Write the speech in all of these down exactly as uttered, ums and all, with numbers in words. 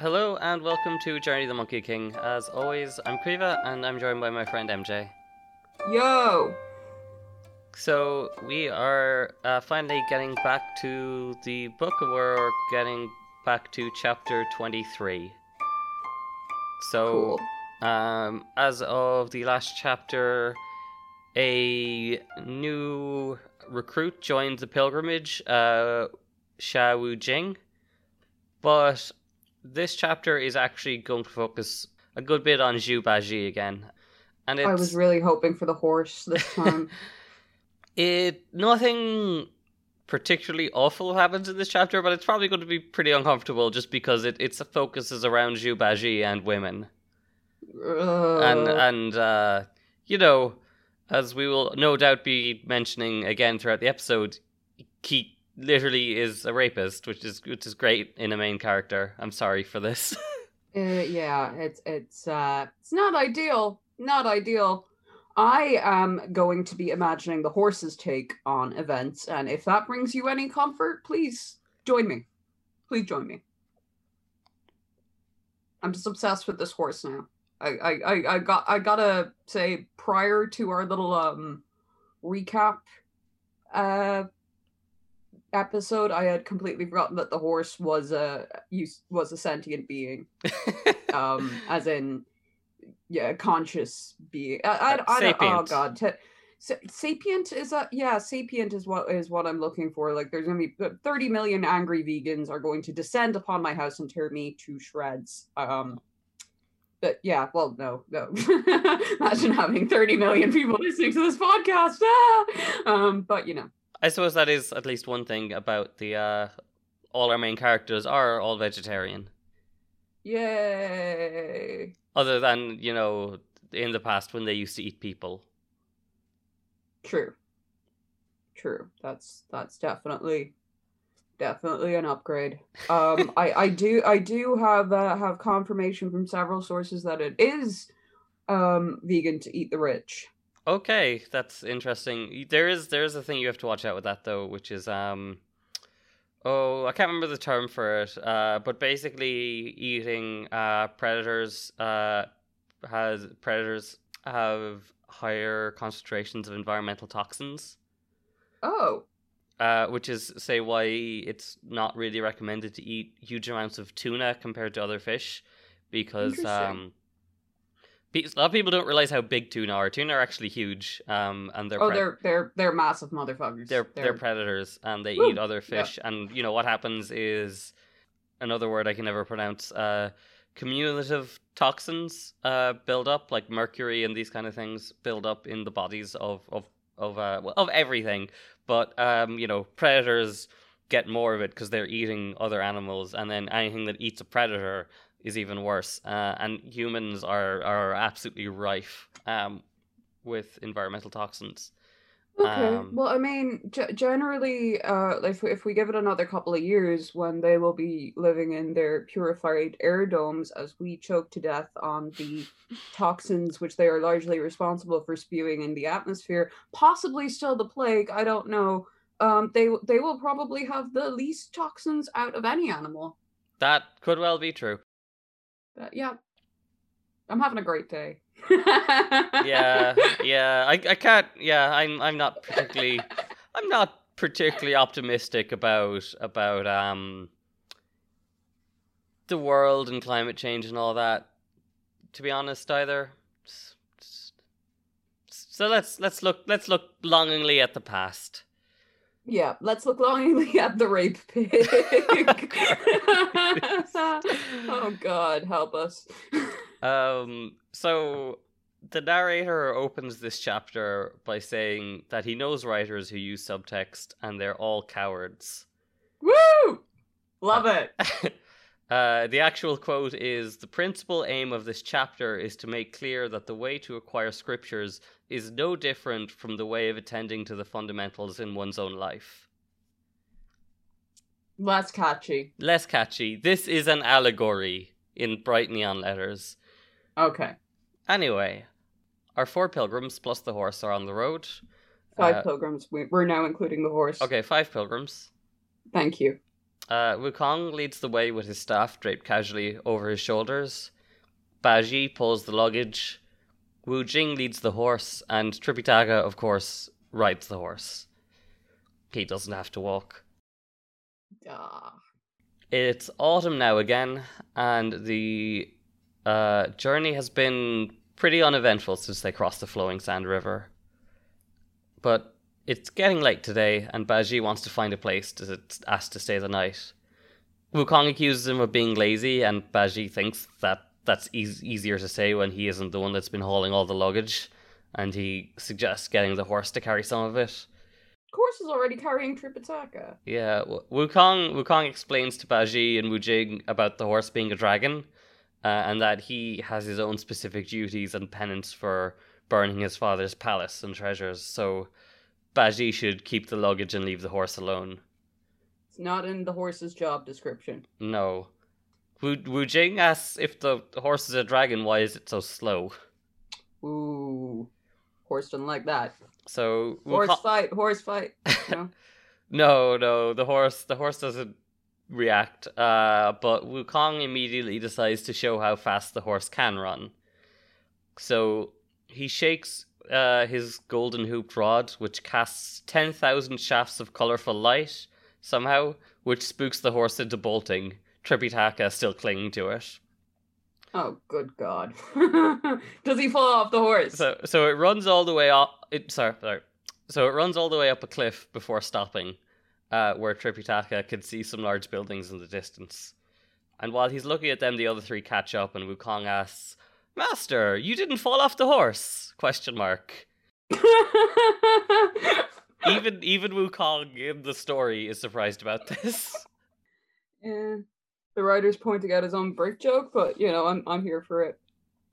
Hello and welcome to Journey the Monkey King. As always, I'm Kriva and I'm joined by my friend M J. Yo! So we are uh, finally getting back to the book. We're getting back to chapter twenty-three. So, Cool. um, as of the last chapter, a new recruit joined the pilgrimage, uh, Sha Wu Jing. But this chapter is actually going to focus a good bit on Zhu Baji again. And it's... I was really hoping for the horse this time. it nothing particularly awful happens in this chapter, but it's probably going to be pretty uncomfortable just because it it focuses around Zhu Baji and women. Uh... And, and uh, you know, as we will no doubt be mentioning again throughout the episode, he literally is a rapist, which is which is great in a main character. I'm sorry for this. uh, yeah, it's it's uh, it's not ideal. Not ideal. I am going to be imagining the horse's take on events, and if that brings you any comfort, please join me. Please join me. I'm just obsessed with this horse now. I I, I, I got I gotta say, prior to our little um recap uh episode, I had completely forgotten that the horse was a was a sentient being. um, as in, yeah, conscious being. I, I, I, I don't. Oh god, T- sapient is a yeah. Sapient is what is what I'm looking for. Like, there's gonna be thirty million angry vegans are going to descend upon my house and tear me to shreds. Um. But yeah, well, no, no. Imagine having thirty million people listening to this podcast. Ah! Um, but you know. I suppose that is at least one thing about the, uh, all our main characters are all vegetarian. Yay! Other than, you know, in the past when they used to eat people. True. True. That's, that's definitely, definitely an upgrade. Um, I, I do, I do have, uh, have confirmation from several sources that it is, um, vegan to eat the rich. Okay, that's interesting. There is there is a thing you have to watch out with that though, which is um oh, I can't remember the term for it. Uh but basically eating uh predators uh has predators have higher concentrations of environmental toxins. Oh. Uh which is say why it's not really recommended to eat huge amounts of tuna compared to other fish, because um a lot of people don't realize how big tuna are. Tuna are actually huge, um, and they're oh, pre- they're they're they're massive motherfuckers. They're they're, they're predators, and they Woo! eat other fish. Yeah. And you know what happens is another word I can never pronounce. Uh, cumulative toxins uh, build up, like mercury and these kind of things build up in the bodies of of of uh, well, of everything. But um, you know, predators get more of it because they're eating other animals, and then anything that eats a predator is even worse, uh, and humans are, are absolutely rife um, with environmental toxins. Okay, Um, well, I mean, g- generally, uh, if, if we give it another couple of years, when they will be living in their purified air domes as we choke to death on the toxins which they are largely responsible for spewing in the atmosphere, possibly still the plague, I don't know, um, they, they will probably have the least toxins out of any animal. That could well be true. Uh, yeah, I'm having a great day. yeah, yeah, I, I can't. Yeah, I'm, I'm not particularly, I'm not particularly optimistic about about um the world and climate change and all that. To be honest, either. So let's let's look let's look longingly at the past. Yeah, let's look longingly at the rape pig. Oh God, help us. Um, so the narrator opens this chapter by saying that he knows writers who use subtext and they're all cowards. Woo! Love uh, it. uh, the actual quote is, "The principal aim of this chapter is to make clear that the way to acquire scriptures is no different from the way of attending to the fundamentals in one's own life." Less catchy. Less catchy. This is an allegory in bright neon letters. Okay. Anyway, our four pilgrims plus the horse are on the road. Five uh, pilgrims. We're now including the horse. Okay, five pilgrims. Thank you. Uh, Wukong leads the way with his staff draped casually over his shoulders. Baji pulls the luggage. Wu Jing leads the horse, and Tripitaka, of course, rides the horse. He doesn't have to walk. Ah. It's autumn now again, and the uh, journey has been pretty uneventful since they crossed the flowing sand river. But it's getting late today, and Baji wants to find a place to ask to stay the night. Wukong accuses him of being lazy, and Baji thinks that that's e- easier to say when he isn't the one that's been hauling all the luggage, and he suggests getting the horse to carry some of it. Horse is already carrying Tripitaka. Yeah, Wukong Wukong explains to Baji and Wu Jing about the horse being a dragon, uh, and that he has his own specific duties and penance for burning his father's palace and treasures, so Baji should keep the luggage and leave the horse alone. It's not in the horse's job description. No. Wu, Wu Jing asks if the horse is a dragon, why is it so slow? Ooh. Horse doesn't like that. So Horse Wukong... fight, horse fight. No? no, no, the horse the horse doesn't react. Uh, but Wukong immediately decides to show how fast the horse can run. So he shakes uh, his golden hooped rod, which casts ten thousand shafts of colourful light, somehow, which spooks the horse into bolting, Tripitaka still clinging to it. Oh, good God. Does he fall off the horse? So so it runs all the way up... It, sorry, sorry. So it runs all the way up a cliff before stopping, uh, where Tripitaka can see some large buildings in the distance. And while he's looking at them, the other three catch up, and Wukong asks, "Master, you didn't fall off the horse?" Question mark. even even Wukong in the story is surprised about this. Yeah. The writer's pointing out his own break joke, but, you know, I'm I'm here for it.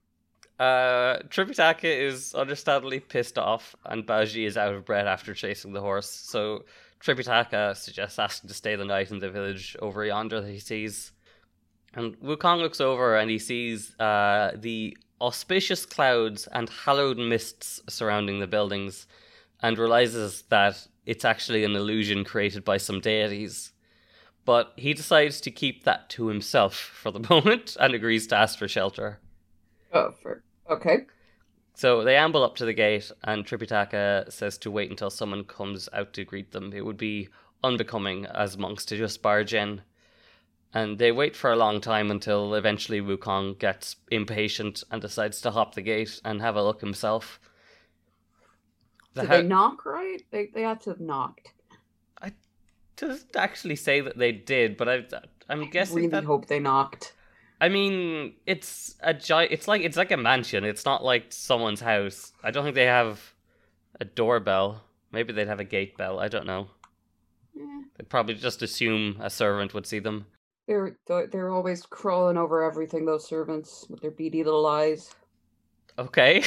Uh, Tripitaka is understandably pissed off, and Baji is out of breath after chasing the horse, so Tripitaka suggests asking to stay the night in the village over yonder that he sees. And Wukong looks over and he sees uh, the auspicious clouds and hallowed mists surrounding the buildings, and realizes that it's actually an illusion created by some deities. But he decides to keep that to himself for the moment and agrees to ask for shelter. Oh, for okay. So they amble up to the gate, and Tripitaka says to wait until someone comes out to greet them. It would be unbecoming as monks to just barge in. And they wait for a long time until eventually Wukong gets impatient and decides to hop the gate and have a look himself. The Did ha- they knock, right? They they had to have knocked. I doesn't actually say that they did, but I, I'm guessing I really that... hope they knocked. I mean, it's a gi- It's like it's like a mansion. It's not like someone's house. I don't think they have a doorbell. Maybe they'd have a gate bell. I don't know. Yeah. They'd probably just assume a servant would see them. They're they're always crawling over everything. Those servants with their beady little eyes. Okay.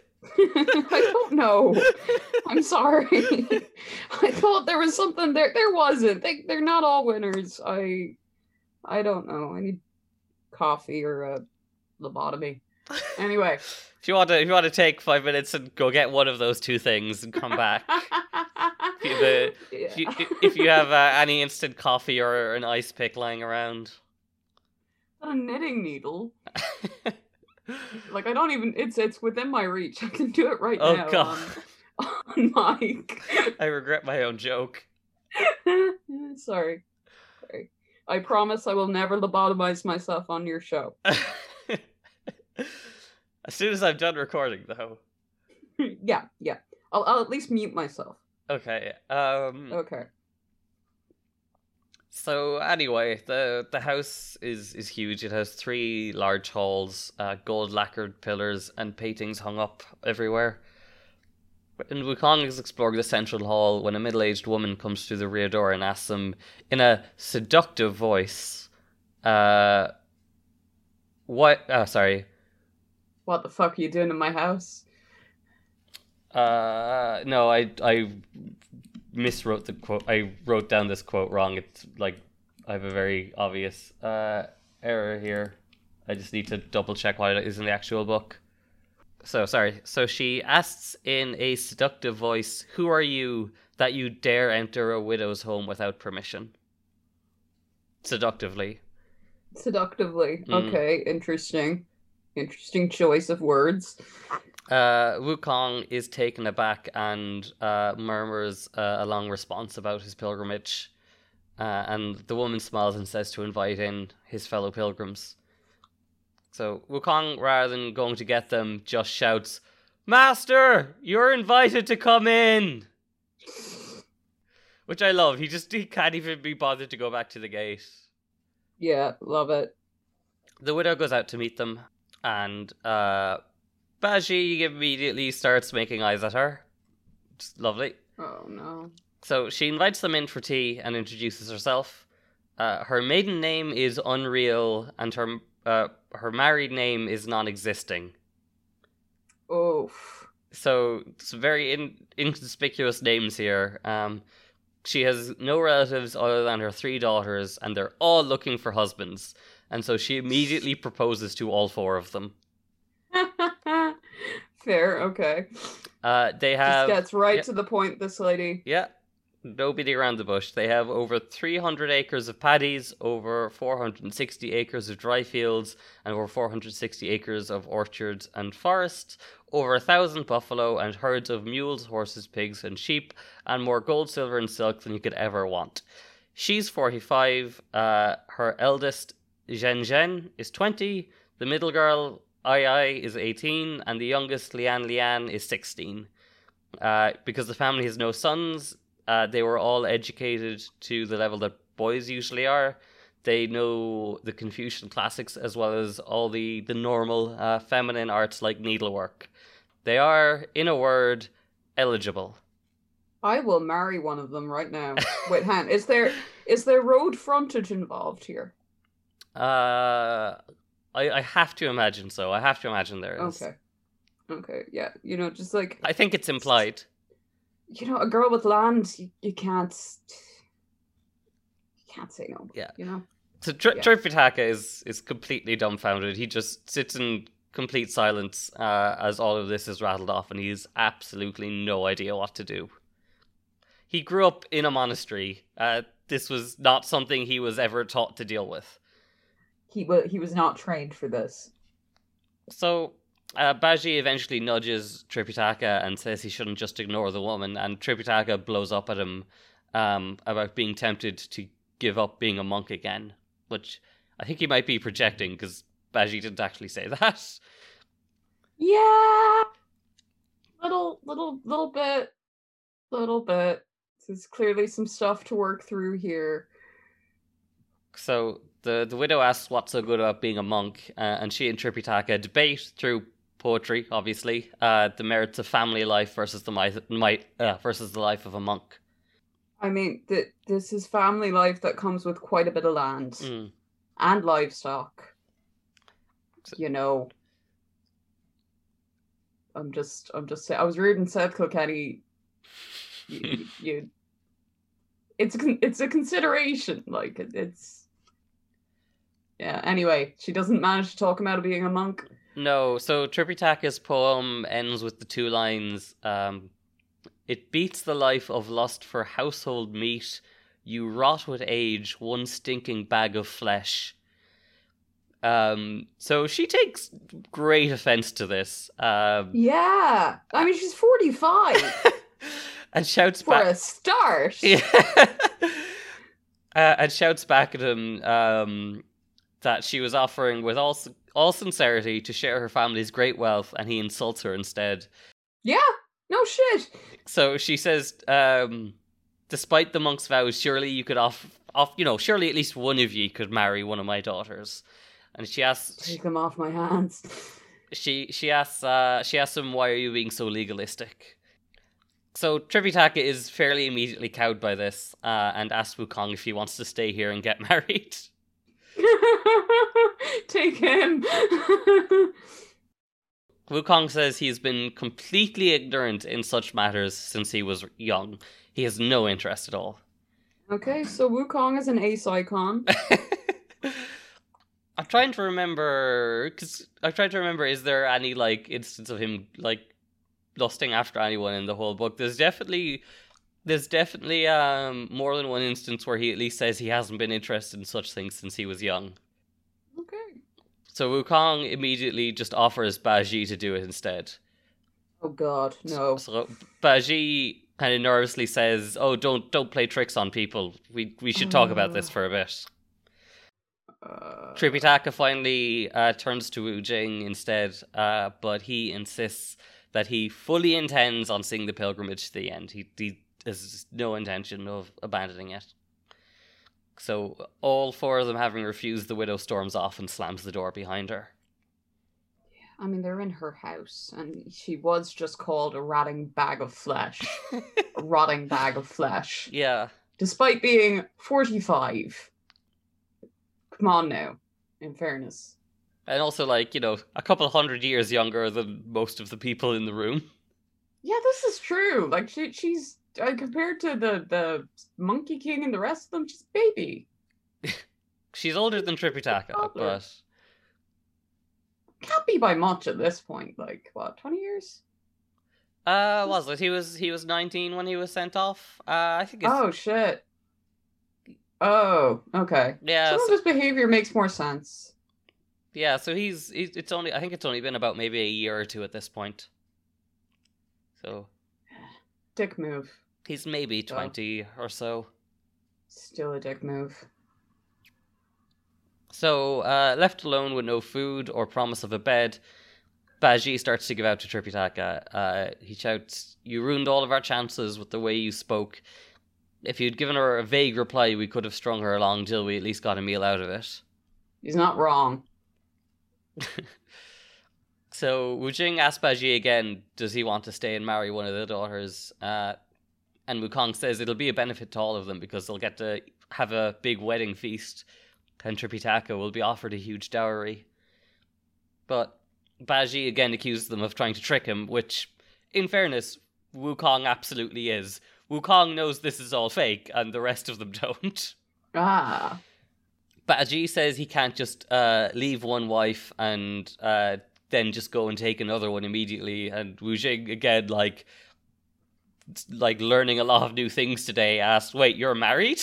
I don't know. I'm sorry. I thought there was something there. There wasn't. They they're not all winners. I I don't know. I need coffee or a lobotomy. Anyway, if you want to, if you want to take five minutes and go get one of those two things and come back. if, the, yeah. if, you, if you have uh, any instant coffee or an ice pick lying around, a knitting needle. Like, I don't even, it's it's within my reach. I can do it right oh, now. Oh, God. On, on mic. I regret my own joke. Sorry. Sorry. I promise I will never lobotomize myself on your show. As soon as I'm done recording, though. yeah, yeah. I'll, I'll at least mute myself. Okay. Um... Okay. So anyway, the the house is, is huge. It has three large halls, uh, gold lacquered pillars, and paintings hung up everywhere. And Wukong is exploring the central hall when a middle-aged woman comes through the rear door and asks him, in a seductive voice, uh, what, oh, sorry. What the fuck are you doing in my house? Uh, no, I, I miswrote the quote. I wrote down this quote wrong. It's like, I have a very obvious, uh, error here. I just need to double check why it is in the actual book. So, sorry. So she asks in a seductive voice, "Who are you that you dare enter a widow's home without permission?" Seductively. Seductively. Mm. Okay, interesting. Interesting choice of words. Uh, Wukong is taken aback and uh, murmurs uh, a long response about his pilgrimage. Uh, and the woman smiles and says to invite in his fellow pilgrims. So Wukong, rather than going to get them, just shouts, "Master, you're invited to come in!" Which I love. He just he can't even be bothered to go back to the gate. Yeah, love it. The widow goes out to meet them, and uh, Baji immediately starts making eyes at her. Just lovely. Oh no. So she invites them in for tea and introduces herself. Uh, her maiden name is Unreal, and her uh, her married name is non-existing. Oh. So it's very in- inconspicuous names here. Um, she has no relatives other than her three daughters, and they're all looking for husbands. And so she immediately proposes to all four of them. Fair, okay. Uh, they have... Just gets right yeah, to the point, this lady. Yeah. No beating around the bush. They have over three hundred acres of paddies, over four hundred sixty acres of dry fields, and over four hundred sixty acres of orchards and forests, over a thousand buffalo, and herds of mules, horses, pigs, and sheep, and more gold, silver, and silk than you could ever want. She's forty-five. Uh, her eldest, Zhen Zhen, is twenty. The middle girl, Ai Ai, is eighteen, and the youngest, Lian Lian, is sixteen. Uh, because the family has no sons, Uh, they were all educated to the level that boys usually are. They know the Confucian classics as well as all the, the normal uh, feminine arts like needlework. They are, in a word, eligible. I will marry one of them right now. Wait, Han, is there is there road frontage involved here? Uh, I, I have to imagine so. I have to imagine there is. Okay. Okay, yeah. You know, just like... I think it's implied. You know, a girl with land, you, you can't... You can't say no. Yeah. You know? So Tr- yeah. Tripitaka is, is completely dumbfounded. He just sits in complete silence uh, as all of this is rattled off, and he has absolutely no idea what to do. He grew up in a monastery. Uh, this was not something he was ever taught to deal with. He, w- he was not trained for this. So uh, Baji eventually nudges Tripitaka and says he shouldn't just ignore the woman, and Tripitaka blows up at him um, about being tempted to give up being a monk again, which I think he might be projecting because Baji didn't actually say that. Yeah, little, little, little bit, little bit. There's clearly some stuff to work through here. So the, the widow asks what's so good about being a monk, uh, and she and Tripitaka debate through poetry, obviously, uh, the merits of family life versus the might, might uh, versus the life of a monk. I mean, th- this is family life that comes with quite a bit of land Mm. and livestock. You know, I'm just, I'm just saying. I was reared in South Kilkenny. You, you, it's a, con- it's a consideration. Like it, it's, yeah. Anyway, she doesn't manage to talk him out of being a monk. No, so Tripitaka's poem ends with the two lines, um, "It beats the life of lust for household meat. You rot with age, one stinking bag of flesh." Um, so she takes great offense to this. Um, Yeah, I mean she's forty-five and shouts for back a start. Yeah. uh, and shouts back at him um, that she was offering with all all sincerity to share her family's great wealth, and he insults her instead. Yeah, no shit. So she says, um, despite the monk's vows, surely you could off, off, you know, surely at least one of you could marry one of my daughters. And she asks, Take them off my hands. she she asks, uh, she asks him, why are you being so legalistic? So Tripitaka is fairly immediately cowed by this, uh, and asks Wukong if he wants to stay here and get married. Take him. Wukong says he's been completely ignorant in such matters since he was young. He has no interest at all. Okay, so Wukong is an ace icon. I'm trying to remember, because I'm trying to remember, is there any, like, instance of him, like, lusting after anyone in the whole book? There's definitely There's definitely um more than one instance where he at least says he hasn't been interested in such things since he was young. Okay. So Wukong immediately just offers Baji to do it instead. Oh god, no. So Baji kind of nervously says, "Oh, don't don't play tricks on people. We we should talk about this for a bit." Uh... Tripitaka finally uh, turns to Wu Jing instead, uh, but he insists that he fully intends on seeing the pilgrimage to the end. He, he has no intention of abandoning it. So all four of them having refused, the widow storms off and slams the door behind her. I mean, they're in her house, and she was just called a rotting bag of flesh. A rotting bag of flesh. Yeah. Despite being forty-five. Come on now, in fairness. And also, like, you know, a couple hundred years younger than most of the people in the room. Yeah, this is true. Like, she, she's, uh, compared to the, the Monkey King and the rest of them, she's a baby. She's older than Tripitaka, but... Can't be by much at this point. Like, what, twenty years? Uh, was it? He was he was nineteen when he was sent off. Uh, I think it's... Oh, shit. Oh, okay. Yeah. Some so... of his behavior makes more sense. Yeah, so he's, he's it's only I think it's only been about maybe a year or two at this point. So dick move. He's maybe twenty oh. or so. Still a dick move. So, uh, left alone with no food or promise of a bed, Baji starts to give out to Tripitaka. Uh, he shouts, "You ruined all of our chances with the way you spoke. If you'd given her a vague reply, we could have strung her along till we at least got a meal out of it." He's not wrong. So Wu Jing asks Baji again, does he want to stay and marry one of the daughters? Uh, and Wukong says it'll be a benefit to all of them because they'll get to have a big wedding feast, and Tripitaka will be offered a huge dowry. But Baji again accuses them of trying to trick him, which, in fairness, Wukong absolutely is. Wukong knows this is all fake, and the rest of them don't. Ah. Baji says he can't just uh, leave one wife and uh, then just go and take another one immediately. And Wu Jing, again, like, like learning a lot of new things today, asked, "Wait, you're married?"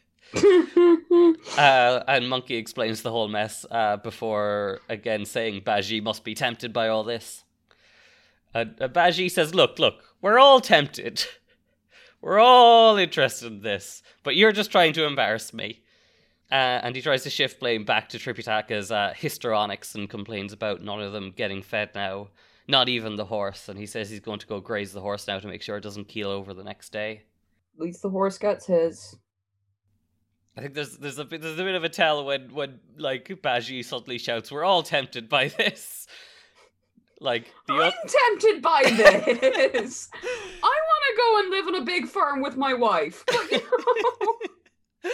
uh, and Monkey explains the whole mess uh, before, again, saying Baji must be tempted by all this. And uh, Baji says, look, look, we're all tempted. We're all interested in this, but you're just trying to embarrass me. Uh, and he tries to shift blame back to Tripitaka's uh, histrionics and complains about none of them getting fed now, not even the horse. And he says he's going to go graze the horse now to make sure it doesn't keel over the next day. At least the horse gets his. I think there's there's a there's a bit of a tell when when like Baji suddenly shouts, "We're all tempted by this." Like the I'm o- tempted by this. I want to go and live on a big farm with my wife, but you know,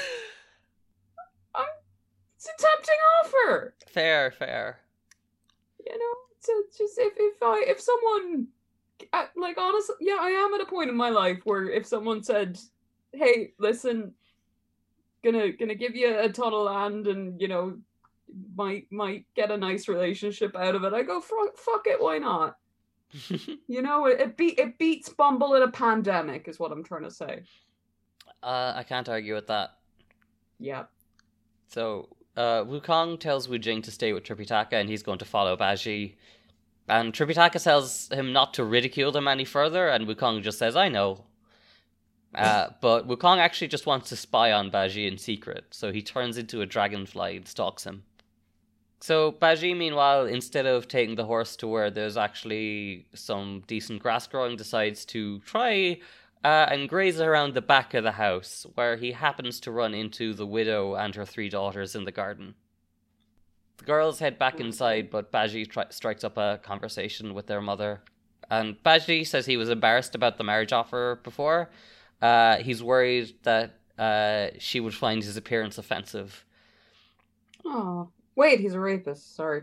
I'm, it's a tempting offer. Fair, fair. You know, so just if if I if someone uh, like honestly, yeah, I am at a point in my life where if someone said, "Hey, listen, gonna gonna give you a ton of land and you know might might get a nice relationship out of it," I go, fuck it, why not? You know, it it, be, it beats Bumble in a pandemic is what I'm trying to say. uh I can't argue with that. Yeah. So uh Wukong tells Wu Jing to stay with Tripitaka and he's going to follow Baji, and Tripitaka tells him not to ridicule them any further, and Wukong just says, "I know." Uh, but Wukong actually just wants to spy on Baji in secret, so he turns into a dragonfly and stalks him. So Baji, meanwhile, instead of taking the horse to where there's actually some decent grass growing, decides to try uh, and graze around the back of the house, where he happens to run into the widow and her three daughters in the garden. The girls head back inside, but Baji tri- strikes up a conversation with their mother. And Baji says he was embarrassed about the marriage offer before. Uh, he's worried that uh, she would find his appearance offensive. Oh, wait, he's a rapist. Sorry.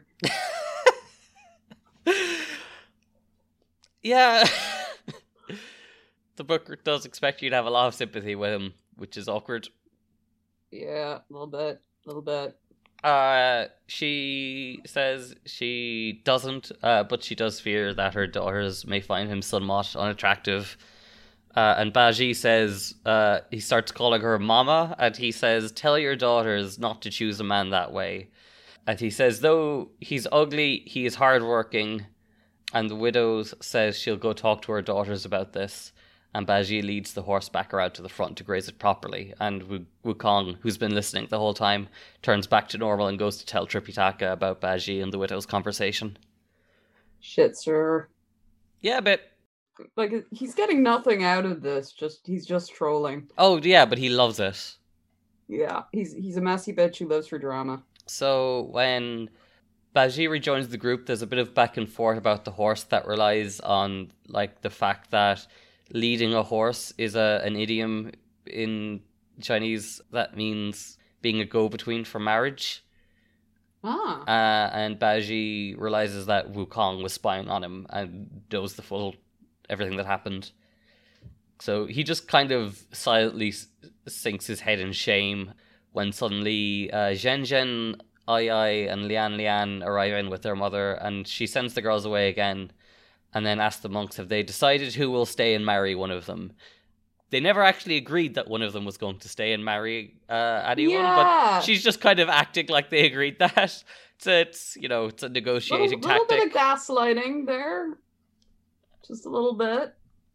Yeah. The book does expect you to have a lot of sympathy with him, which is awkward. Yeah, a little bit. A little bit. Uh, she says she doesn't, uh, but she does fear that her daughters may find him somewhat unattractive. Uh, and Baji says, uh, he starts calling her Mama, and he says, tell your daughters not to choose a man that way. And he says, though he's ugly, he is hardworking. And the widow says she'll go talk to her daughters about this. And Baji leads the horse back around to the front to graze it properly. And Wukong, who's been listening the whole time, turns back to normal and goes to tell Tripitaka about Baji and the widow's conversation. Shit, sir. Yeah, a bit. Like, he's getting nothing out of this. Just he's just trolling. Oh, yeah, but he loves it. Yeah, he's he's a messy bitch who lives for drama. So when Baji rejoins the group, there's a bit of back and forth about the horse that relies on, like, the fact that leading a horse is a an idiom in Chinese that means being a go-between for marriage. Ah. Uh, and Baji realizes that Wukong was spying on him and knows the full everything that happened. So he just kind of silently s- sinks his head in shame when suddenly uh, Zhen Zhen, Ai Ai, and Lian Lian arrive in with their mother, and she sends the girls away again, and then asks the monks have they decided who will stay and marry one of them. They never actually agreed that one of them was going to stay and marry uh, anyone, Yeah. but she's just kind of acting like they agreed that. So it's, you know, it's a negotiating little, tactic. Little bit of gaslighting there. Just a little bit.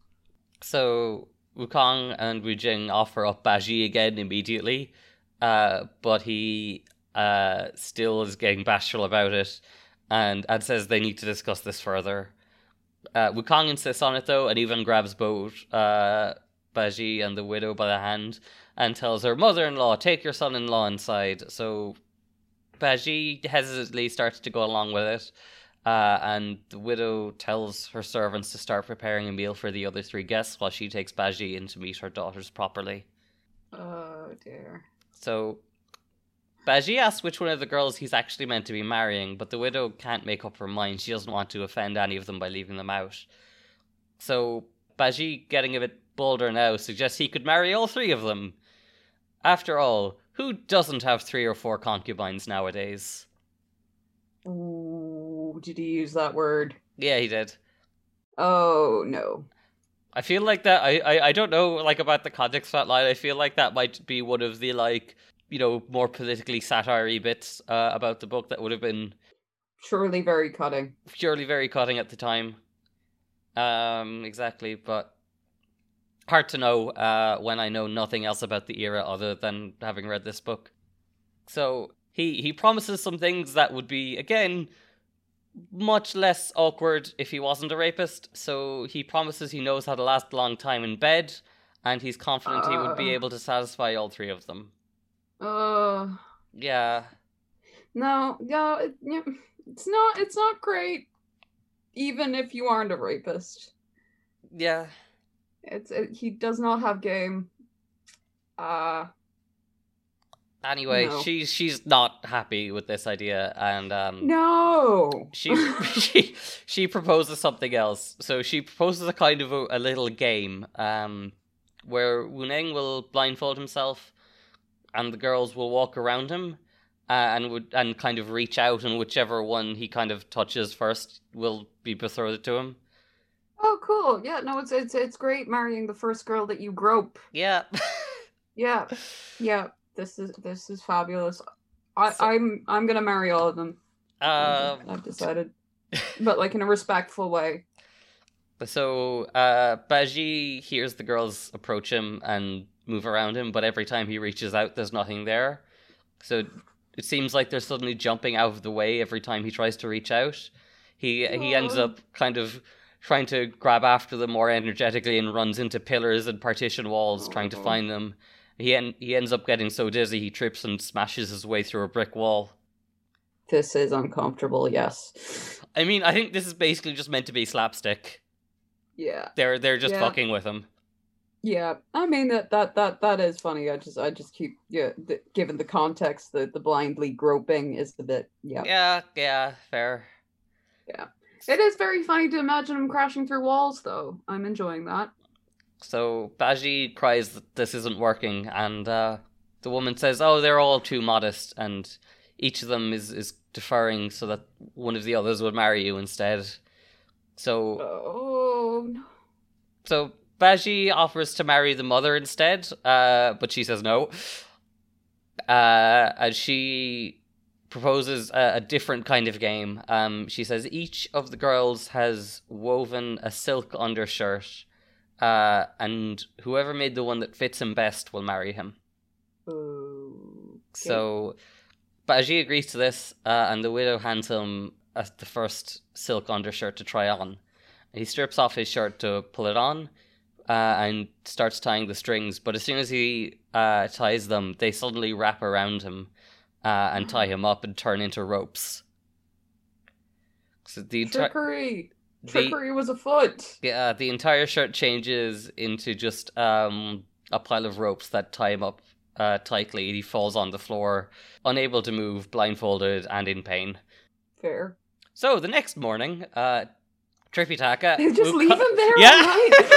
So Wukong and Wu Jing offer up Baji again immediately, uh, but he uh, still is getting bashful about it, and, and says they need to discuss this further. Uh, Wukong insists on it though, and even grabs both uh, Baji and the widow by the hand and tells her mother-in-law, take your son-in-law inside. So Baji hesitantly starts to go along with it. Uh, and the widow tells her servants to start preparing a meal for the other three guests while she takes Baji in to meet her daughters properly. Oh, dear. So, Baji asks which one of the girls he's actually meant to be marrying, but the widow can't make up her mind. She doesn't want to offend any of them by leaving them out. So, Baji, getting a bit bolder now, suggests he could marry all three of them. After all, who doesn't have three or four concubines nowadays? Ooh, did he use that word? Yeah, he did. Oh, no. I feel like that, I, I, I don't know, like, about the context of that line, I feel like that might be one of the, like, you know, more politically satire-y bits uh, about the book that would have been... Surely very cutting. Surely very cutting at the time. Um, exactly, but... Hard to know uh, when I know nothing else about the era other than having read this book. So... He he promises some things that would be, again, much less awkward if he wasn't a rapist. So he promises he knows how to last a long time in bed, and he's confident uh, he would be able to satisfy all three of them. Uh. Yeah. No, no, it, it's not. It's not great, even if you aren't a rapist. Yeah. It's it, he does not have game. Uh. Anyway, no. she's she's not happy with this idea, and um, no, she she she proposes something else. So she proposes a kind of a, a little game, um, where Wu Neng will blindfold himself, and the girls will walk around him, uh, and would and kind of reach out, and whichever one he kind of touches first will be betrothed to him. Oh, cool! Yeah, no, it's it's it's great marrying the first girl that you grope. Yeah. yeah, yeah. This is this is fabulous. I, so, I'm I'm gonna marry all of them. Um, I've decided, but like in a respectful way. So uh, Baji hears the girls approach him and move around him, but every time he reaches out, there's nothing there. So it seems like they're suddenly jumping out of the way every time he tries to reach out. He oh. he ends up kind of trying to grab after them more energetically and runs into pillars and partition walls oh. trying to find them. He en- he ends up getting so dizzy he trips and smashes his way through a brick wall. This is uncomfortable, yes. I mean, I think this is basically just meant to be slapstick. Yeah. They're they're just yeah. fucking with him. Yeah, I mean that that that that is funny. I just I just keep yeah. The, given the context, the the blindly groping is the bit yeah. Yeah, yeah, fair. Yeah, it is very funny to imagine him crashing through walls, though. I'm enjoying that. So Baji cries that this isn't working, and uh, the woman says, "Oh, they're all too modest, and each of them is is deferring so that one of the others would marry you instead." So. Oh no. So. Baji offers to marry the mother instead, uh, but she says no. Uh, and she proposes a, a different kind of game. Um, she says each of the girls has woven a silk undershirt, uh, and whoever made the one that fits him best will marry him. Okay. So Baji agrees to this, uh, and the widow hands him uh, the first silk undershirt to try on. He strips off his shirt to pull it on, uh, and starts tying the strings. But as soon as he uh, ties them, they suddenly wrap around him uh, and tie him up and turn into ropes. So the enti- Trickery! the- Trickery was afoot! Yeah, the entire shirt changes into just um, a pile of ropes that tie him up uh, tightly. He falls on the floor, unable to move, blindfolded, and in pain. Fair. So the next morning, uh, Tripitaka... They just Wukong- leave him there Yeah. all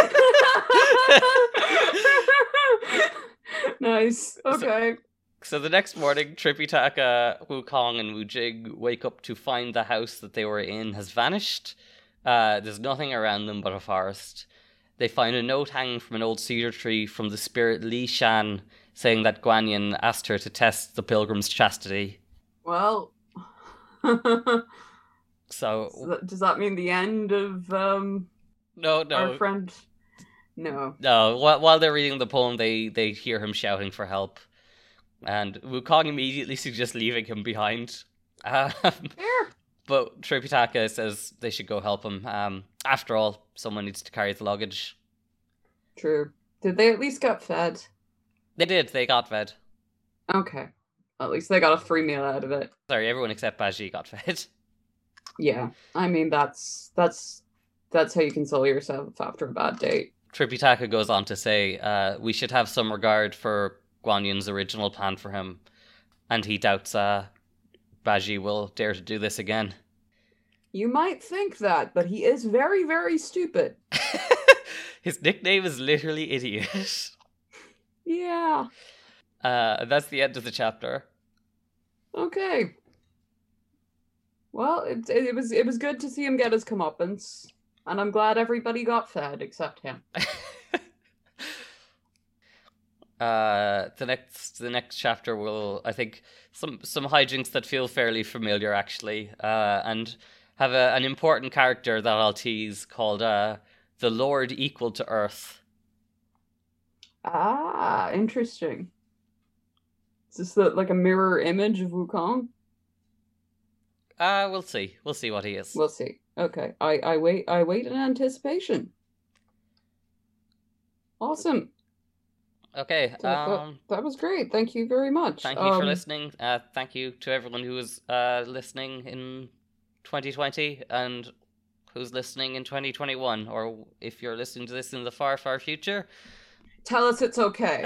night. Nice. Okay. So the next morning, Tripitaka, Wukong, and Wujing wake up to find the house that they were in has vanished. Uh, there's nothing around them but a forest. They find a note hanging from an old cedar tree from the spirit Li Shan, saying that Guanyin asked her to test the pilgrim's chastity. Well... So, So that- does that mean the end of um no, no, our friend? No. no. While, while they're reading the poem, they, they hear him shouting for help. And Wukong immediately suggests leaving him behind. Um, Fair. but Tripitaka says they should go help him. Um, after all, someone needs to carry the luggage. True. Did they at least get fed? They did, they got fed. Okay. At least they got a free meal out of it. Sorry, everyone except Baji got fed. Yeah. I mean that's that's that's how you console yourself after a bad date. Tripitaka goes on to say, uh, we should have some regard for Guanyin's original plan for him. And he doubts uh, Baji will dare to do this again. You might think that, but he is very, very stupid. His nickname is literally Idiot. Yeah. Uh, that's the end of the chapter. Okay. Well, it, it it was it was good to see him get his comeuppance, and I'm glad everybody got fed except him. uh, the next the next chapter will, I think, some some hijinks that feel fairly familiar actually, uh, and have a, an important character that I'll tease called uh, the Lord Equal to Earth. Ah, interesting. Is this the, like a mirror image of Wukong? Uh, we'll see. We'll see what he is. We'll see. Okay, I I wait I wait in anticipation. Awesome. Okay. That, that, Um, that was great. Thank you very much. thank you for Um, listening. Uh, thank you to everyone who is uh listening in twenty twenty and who's listening in twenty twenty-one, or if you're listening to this in the far, far future. Tell us it's okay.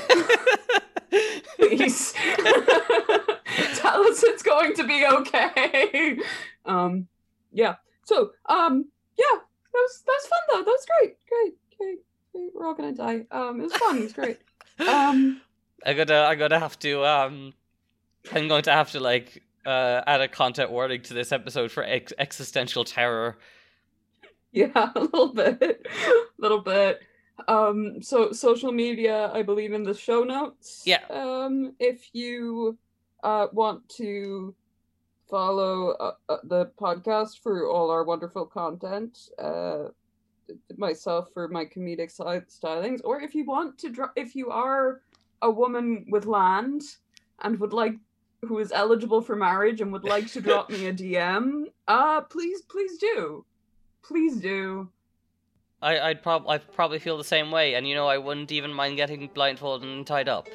Please. Tell us it's going to be okay. Um, yeah. So, um, yeah, that was that was fun though. That was great, great, great, great. We're all gonna die. Um, it was fun. It was great. Um, I'm gonna, I'm gonna have to, um, I'm going to have to like uh add a content warning to this episode for ex- existential terror. yeah, a little bit, a little bit. Um, so social media, I believe in the show notes. Yeah. Um, if you uh want to follow uh, uh, the podcast for all our wonderful content, uh, myself for my comedic side stylings, or if you want to, dro- if you are a woman with land and would like, who is eligible for marriage and would like to drop me a D M, uh, please, please do, please do. I, I'd prob, I probably feel the same way, and you know, I wouldn't even mind getting blindfolded and tied up.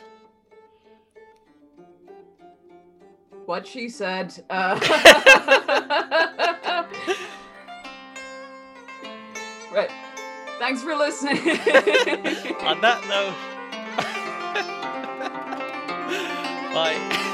What she said. Uh... right. Thanks for listening. On that note, bye.